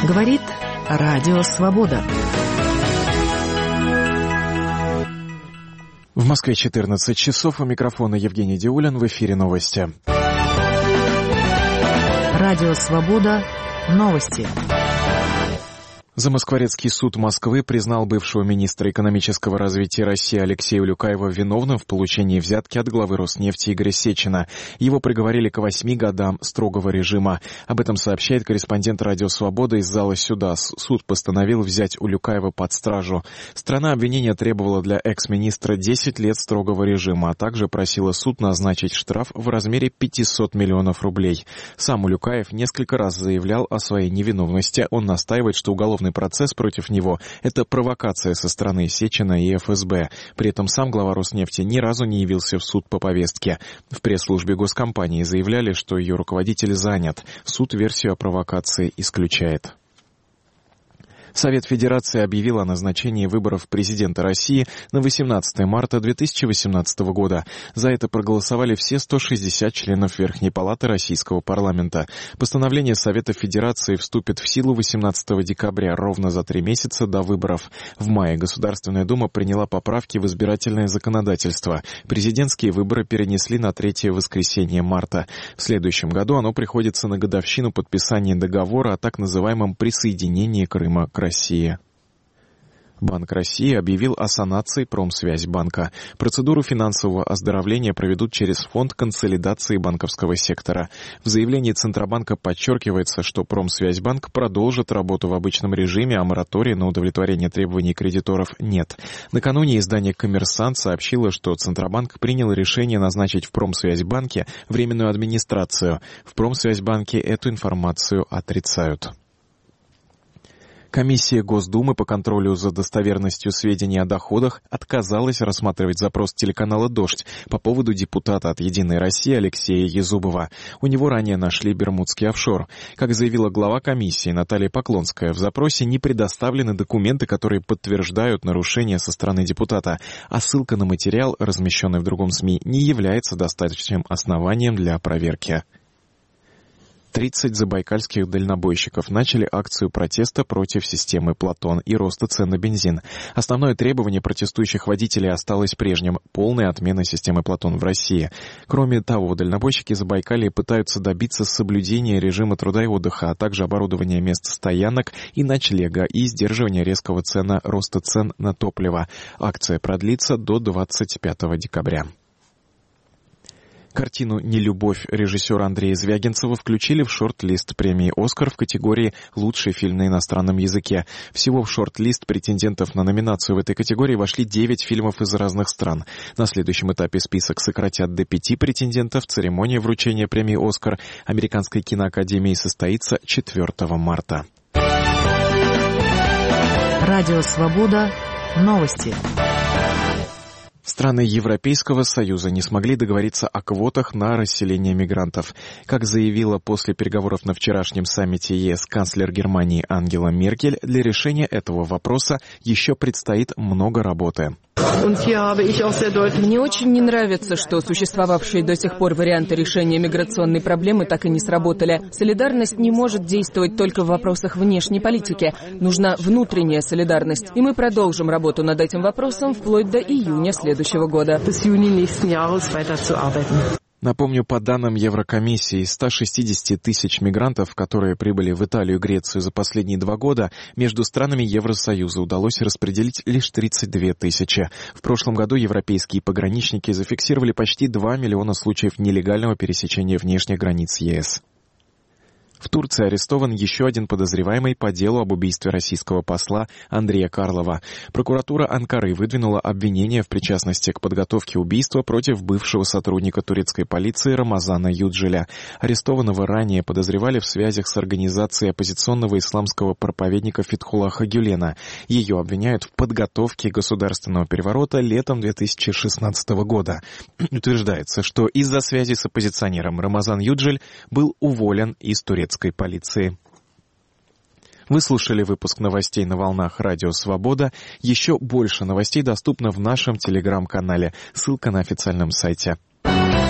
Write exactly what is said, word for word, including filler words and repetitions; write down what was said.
Говорит Радио Свобода. В Москве четырнадцать часов. У микрофона Евгений Диулин. В эфире новости. Радио Свобода. Новости. Замоскворецкий суд Москвы признал бывшего министра экономического развития России Алексея Улюкаева виновным в получении взятки от главы Роснефти Игоря Сечина. Его приговорили к восьми годам строгого режима. Об этом сообщает корреспондент Радио Свобода из зала суда. Суд постановил взять Улюкаева под стражу. Сторона обвинения требовала для экс-министра десять лет строгого режима, а также просила суд назначить штраф в размере пятьсот миллионов рублей. Сам Улюкаев несколько раз заявлял о своей невиновности. Он настаивает, что уголовный процесс против него – это провокация со стороны Сечина и эф эс бэ. При этом сам глава Роснефти ни разу не явился в суд по повестке. В пресс-службе госкомпании заявляли, что ее руководитель занят. Суд версию о провокации исключает. Совет Федерации объявил о назначении выборов президента России на восемнадцатое марта две тысячи восемнадцатого года. За это проголосовали все сто шестьдесят членов Верхней Палаты Российского парламента. Постановление Совета Федерации вступит в силу восемнадцатого декабря, ровно за три месяца до выборов. В мае Государственная Дума приняла поправки в избирательное законодательство. Президентские выборы перенесли на третье воскресенье марта. В следующем году оно приходится на годовщину подписания договора о так называемом присоединении Крыма к России. Банк России объявил о санации Промсвязьбанка. Процедуру финансового оздоровления проведут через Фонд консолидации банковского сектора. В заявлении Центробанка подчеркивается, что Промсвязьбанк продолжит работу в обычном режиме, а моратория на удовлетворение требований кредиторов нет. Накануне издание «Коммерсант» сообщило, что Центробанк принял решение назначить в Промсвязьбанке временную администрацию. В Промсвязьбанке эту информацию отрицают. Комиссия Госдумы по контролю за достоверностью сведений о доходах отказалась рассматривать запрос телеканала «Дождь» по поводу депутата от «Единой России» Алексея Езубова. У него ранее нашли бермудский офшор. Как заявила глава комиссии Наталья Поклонская, в запросе не предоставлены документы, которые подтверждают нарушение со стороны депутата, а ссылка на материал, размещенный в другом СМИ, не является достаточным основанием для проверки. тридцать забайкальских дальнобойщиков начали акцию протеста против системы «Платон» и роста цен на бензин. Основное требование протестующих водителей осталось прежним – полная отмена системы «Платон» в России. Кроме того, дальнобойщики Забайкалья пытаются добиться соблюдения режима труда и отдыха, а также оборудования мест стоянок и ночлега и сдерживания резкого цена роста цен на топливо. Акция продлится до двадцать пятого декабря. Картину «Нелюбовь» режиссера Андрея Звягинцева включили в шорт-лист премии «Оскар» в категории «Лучший фильм на иностранном языке». Всего в шорт-лист претендентов на номинацию в этой категории вошли девять фильмов из разных стран. На следующем этапе список сократят до пяти претендентов. Церемония вручения премии «Оскар» Американской киноакадемии состоится четвёртого марта. Радио Свобода. Новости. Страны Европейского Союза не смогли договориться о квотах на расселение мигрантов. Как заявила после переговоров на вчерашнем саммите ЕС канцлер Германии Ангела Меркель, для решения этого вопроса еще предстоит много работы. Мне очень не нравится, что существовавшие до сих пор варианты решения миграционной проблемы так и не сработали. Солидарность не может действовать только в вопросах внешней политики. Нужна внутренняя солидарность. И мы продолжим работу над этим вопросом вплоть до июня следующего года. Напомню, по данным Еврокомиссии, из ста шестидесяти тысяч мигрантов, которые прибыли в Италию и Грецию за последние два года, между странами Евросоюза удалось распределить лишь тридцать две тысячи. В прошлом году европейские пограничники зафиксировали почти два миллиона случаев нелегального пересечения внешних границ ЕС. В Турции арестован еще один подозреваемый по делу об убийстве российского посла Андрея Карлова. Прокуратура Анкары выдвинула обвинение в причастности к подготовке убийства против бывшего сотрудника турецкой полиции Рамазана Юджеля. Арестованного ранее подозревали в связях с организацией оппозиционного исламского проповедника Фетхуллаха Гюлена. Ее обвиняют в подготовке государственного переворота летом две тысячи шестнадцатого года. Утверждается, что из-за связи с оппозиционером Рамазан Юджель был уволен из турецкой полиции. Вы слушали выпуск новостей на волнах Радио Свобода. Еще больше новостей доступно в нашем телеграм-канале. Ссылка на официальном сайте.